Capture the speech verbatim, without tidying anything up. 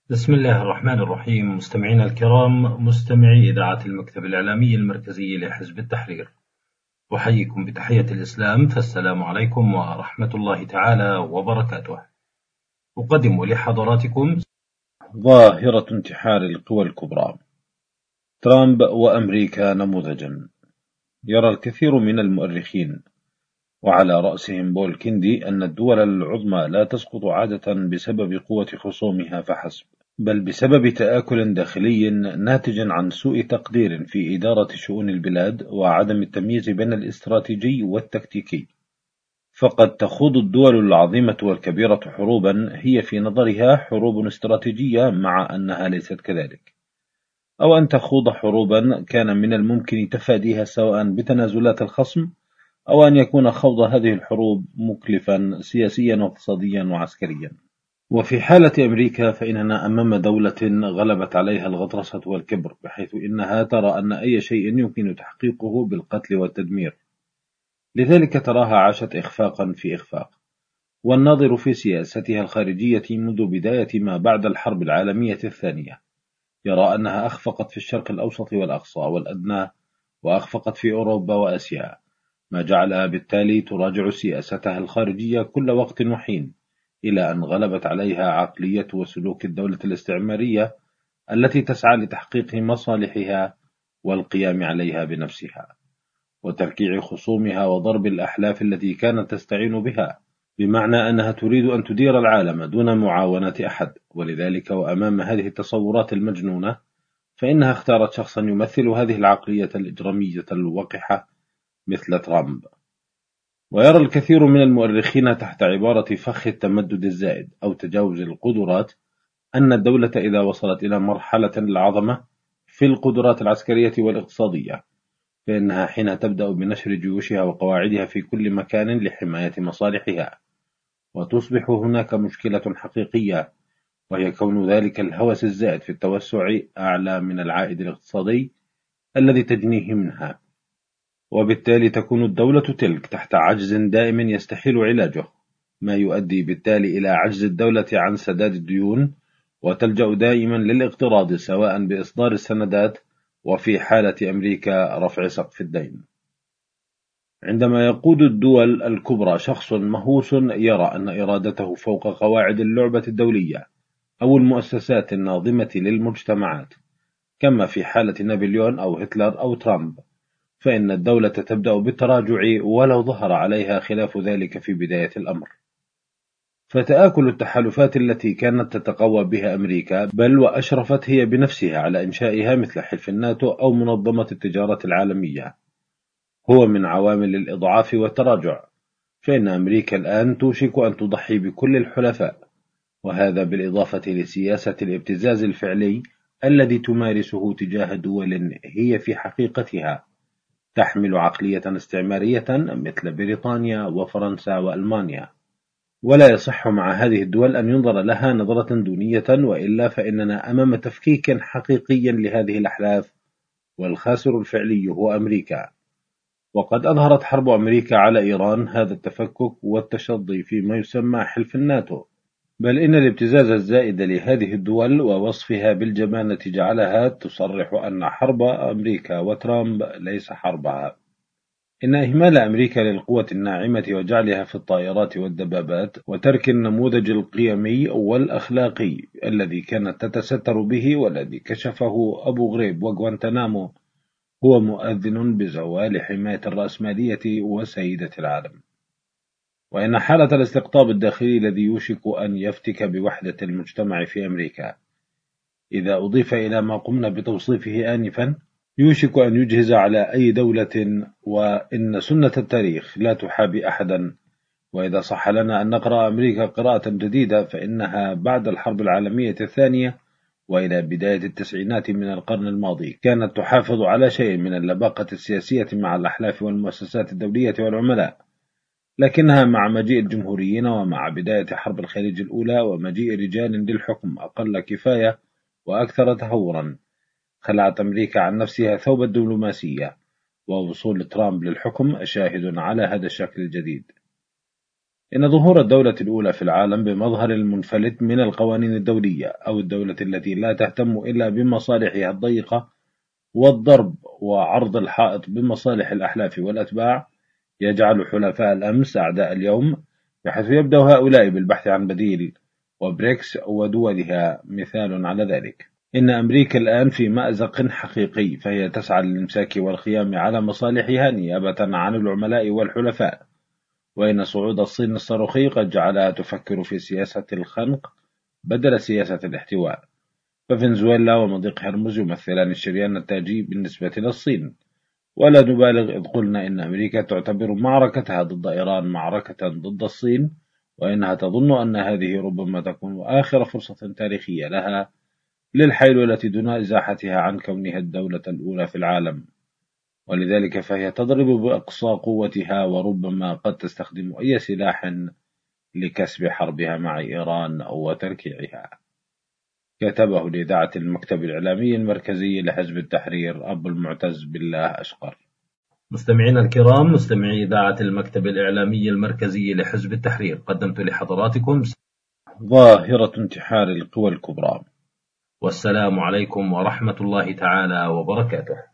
بسم الله الرحمن الرحيم. مستمعينا الكرام، مستمعي إذاعة المكتب الإعلامي المركزي لحزب التحرير، أحييكم بتحية الإسلام، فالسلام عليكم ورحمة الله تعالى وبركاته. أقدم لحضراتكم ظاهرة انتحار القوى الكبرى. ترامب وأمريكا نموذجا. يرى الكثير من المؤرخين وعلى رأسهم بول كيندي أن الدول العظمى لا تسقط عادة بسبب قوة خصومها فحسب، بل بسبب تآكل داخلي ناتج عن سوء تقدير في إدارة شؤون البلاد وعدم التمييز بين الاستراتيجي والتكتيكي. فقد تخوض الدول العظيمة والكبيرة حروبا هي في نظرها حروب استراتيجية، مع أنها ليست كذلك، أو أن تخوض حروبا كان من الممكن تفاديها سواء بتنازلات الخصم أو أن يكون خوض هذه الحروب مكلفا سياسيا واقتصاديا وعسكريا. وفي حالة أمريكا فإننا أمام دولة غلبت عليها الغطرسة والكبر، بحيث إنها ترى أن أي شيء يمكن تحقيقه بالقتل والتدمير، لذلك تراها عاشت إخفاقا في إخفاق. والناظر في سياستها الخارجية منذ بداية ما بعد الحرب العالمية الثانية يرى أنها أخفقت في الشرق الأوسط والأقصى والأدنى، وأخفقت في أوروبا وآسيا، ما جعلها بالتالي تراجع سياستها الخارجية كل وقت وحين، إلى أن غلبت عليها عقلية وسلوك الدولة الاستعمارية التي تسعى لتحقيق مصالحها والقيام عليها بنفسها، وتركيع خصومها وضرب الأحلاف التي كانت تستعين بها، بمعنى أنها تريد أن تدير العالم دون معاونة أحد. ولذلك وأمام هذه التصورات المجنونة فإنها اختارت شخصا يمثل هذه العقلية الإجرامية الوقحة مثل ترامب. ويرى الكثير من المؤرخين تحت عبارة فخ التمدد الزائد أو تجاوز القدرات أن الدولة إذا وصلت إلى مرحلة العظمة في القدرات العسكرية والاقتصادية فإنها حين تبدأ بنشر جيوشها وقواعدها في كل مكان لحماية مصالحها، وتصبح هناك مشكلة حقيقية، وهي كون ذلك الهوس الزائد في التوسع أعلى من العائد الاقتصادي الذي تجنيه منها، وبالتالي تكون الدولة تلك تحت عجز دائم يستحيل علاجه، ما يؤدي بالتالي إلى عجز الدولة عن سداد الديون، وتلجأ دائما للاقتراض سواء بإصدار السندات، وفي حالة أمريكا رفع سقف الدين. عندما يقود الدول الكبرى شخص مهووس يرى أن إرادته فوق قواعد اللعبة الدولية أو المؤسسات الناظمة للمجتمعات، كما في حالة نابليون أو هتلر أو ترامب، فإن الدولة تبدأ بالتراجع ولو ظهر عليها خلاف ذلك في بداية الأمر. فتآكل التحالفات التي كانت تتقوى بها أمريكا، بل وأشرفت هي بنفسها على إنشائها مثل حلف الناتو أو منظمة التجارة العالمية، هو من عوامل الإضعاف والتراجع. فإن أمريكا الآن توشك أن تضحي بكل الحلفاء، وهذا بالإضافة لسياسة الابتزاز الفعلي الذي تمارسه تجاه دول هي في حقيقتها تحمل عقلية استعمارية مثل بريطانيا وفرنسا وألمانيا. ولا يصح مع هذه الدول أن ينظر لها نظرة دونية، وإلا فإننا أمام تفكيك حقيقي لهذه الأحلاف، والخاسر الفعلي هو أمريكا. وقد أظهرت حرب أمريكا على إيران هذا التفكك والتشظي فيما يسمى حلف الناتو، بل إن الابتزاز الزائد لهذه الدول ووصفها بالجبانة جعلها تصرح أن حرب أمريكا وترامب ليس حربها. إن إهمال أمريكا للقوة الناعمة وجعلها في الطائرات والدبابات وترك النموذج القيمي والأخلاقي الذي كانت تتستر به والذي كشفه أبو غريب وغوانتنامو هو مؤذن بزوال حماية الرأسمالية وسيدة العالم. وإن حالة الاستقطاب الداخلي الذي يوشك أن يفتك بوحدة المجتمع في أمريكا، إذا أضيف إلى ما قمنا بتوصيفه آنفا، يوشك أن يجهز على أي دولة. وإن سنة التاريخ لا تحابي أحدا، وإذا صح لنا أن نقرأ أمريكا قراءة جديدة فإنها بعد الحرب العالمية الثانية وإلى بداية التسعينات من القرن الماضي كانت تحافظ على شيء من اللباقة السياسية مع الأحلاف والمؤسسات الدولية والعملاء، لكنها مع مجيء الجمهوريين ومع بداية حرب الخليج الأولى ومجيء رجال للحكم أقل كفاية وأكثر تهورا، خلعت أمريكا عن نفسها ثوب الدبلوماسية، ووصول ترامب للحكم شاهد على هذا الشكل الجديد. إن ظهور الدولة الأولى في العالم بمظهر المنفلت من القوانين الدولية أو الدولة التي لا تهتم إلا بمصالحها الضيقة والضرب وعرض الحائط بمصالح الأحلاف والأتباع يجعل حلفاء الأمس أعداء اليوم، بحيث يبدأ هؤلاء بالبحث عن بديل، وبريكس ودولها مثال على ذلك. إن أمريكا الآن في مأزق حقيقي، فهي تسعى للإمساك والقيام على مصالحها نيابة عن العملاء والحلفاء. وإن صعود الصين الصاروخي قد جعلها تفكر في سياسة الخنق بدل سياسة الاحتواء، ففنزويلا ومضيق هرمز يمثلان الشريان التاجي بالنسبة للصين. ولا نبالغ إذ قلنا إن أمريكا تعتبر معركتها ضد إيران معركة ضد الصين، وإنها تظن أن هذه ربما تكون آخر فرصة تاريخية لها للحيلولة دون إزاحتها عن كونها الدولة الأولى في العالم، ولذلك فهي تضرب بأقصى قوتها، وربما قد تستخدم أي سلاح لكسب حربها مع إيران أو تركيعها. كتبه لإذاعة المكتب الإعلامي المركزي لحزب التحرير أبو المعتز بالله أشقر. مستمعينا الكرام، مستمعي إذاعة المكتب الإعلامي المركزي لحزب التحرير، قدمت لحضراتكم ظاهرة انتحار القوى الكبرى. والسلام عليكم ورحمة الله تعالى وبركاته.